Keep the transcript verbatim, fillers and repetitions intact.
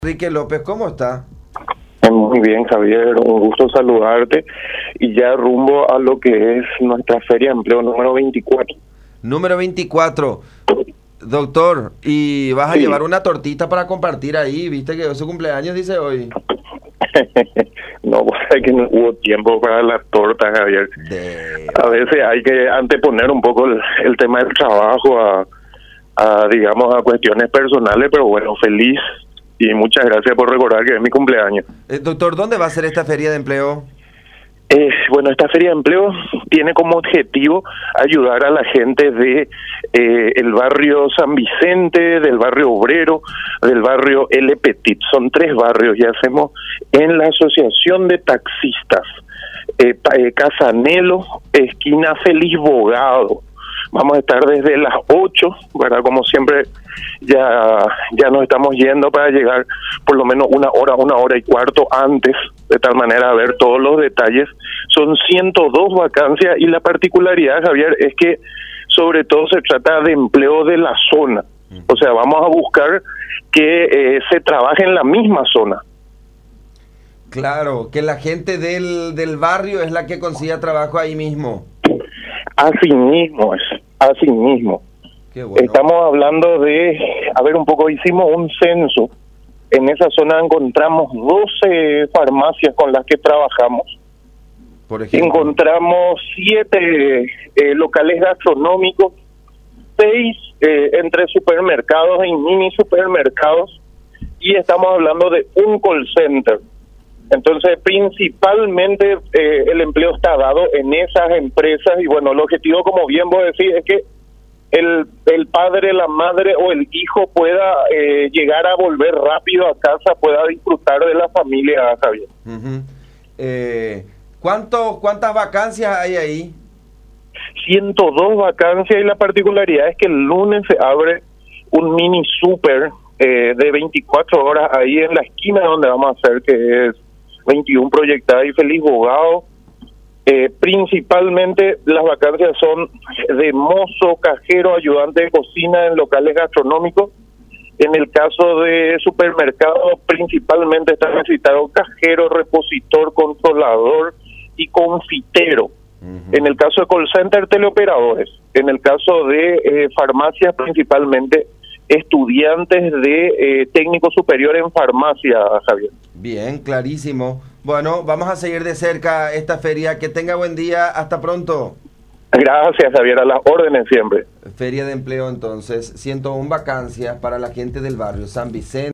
Enrique López, ¿cómo está? Muy bien, Javier, un gusto saludarte y ya rumbo a lo que es nuestra Feria de Empleo número veinticuatro. Número veinticuatro. Doctor, ¿y vas a Sí. llevar una tortita para compartir ahí? ¿Viste que es su cumpleaños, dice hoy? No, es que no hubo tiempo para la torta, Javier. De... A veces hay que anteponer un poco el, el tema del trabajo a, a, digamos, a cuestiones personales, pero bueno, feliz y muchas gracias por recordar que es mi cumpleaños. Eh, doctor, ¿dónde va a ser esta feria de empleo? Eh, bueno, esta Feria de Empleo tiene como objetivo ayudar a la gente de eh, el barrio San Vicente, del barrio Obrero, del barrio El Petit. Son tres barrios y hacemos en la Asociación de Taxistas, eh, eh, Casanelo, esquina Feliz Bogado. Vamos a estar desde las ocho, ¿verdad? Como siempre, ya ya nos estamos yendo para llegar por lo menos una hora, una hora y cuarto antes, de tal manera a ver todos los detalles. Son ciento dos vacancias y la particularidad, Javier, es que sobre todo se trata de empleo de la zona. O sea, vamos a buscar que eh, se trabaje en la misma zona. Claro, que la gente del, del barrio es la que consiga trabajo ahí mismo. Así mismo es, así mismo. Qué bueno. Estamos hablando de, a ver un poco, hicimos un censo. En esa zona encontramos doce farmacias con las que trabajamos. Por ejemplo. Encontramos siete eh, locales gastronómicos, seis eh, entre supermercados y mini supermercados, y estamos hablando de un call center. Entonces, principalmente eh, el empleo está dado en esas empresas y bueno, el objetivo, como bien vos decís, es que el, el padre, la madre o el hijo pueda eh, llegar a volver rápido a casa, pueda disfrutar de la familia, Javier. Uh-huh. eh, ¿cuánto, ¿Cuántas vacancias hay ahí? ciento dos vacancias y la particularidad es que el lunes se abre un mini super eh, de veinticuatro horas ahí en la esquina donde vamos a hacer, que es veintiuno Proyectada y Feliz Bogado. Eh, principalmente las vacancias son de mozo, cajero, ayudante de cocina en locales gastronómicos. En el caso de supermercados, principalmente está necesitado cajero, repositor, controlador y confitero. Uh-huh. En el caso de call center, teleoperadores. En el caso de eh, farmacias, principalmente estudiantes de eh, técnico superior en farmacia, Javier. Bien, clarísimo. Bueno, vamos a seguir de cerca esta feria. Que tenga buen día. Hasta pronto. Gracias, Javier. A las órdenes siempre. Feria de empleo, entonces. ciento una vacancias para la gente del barrio San Vicente.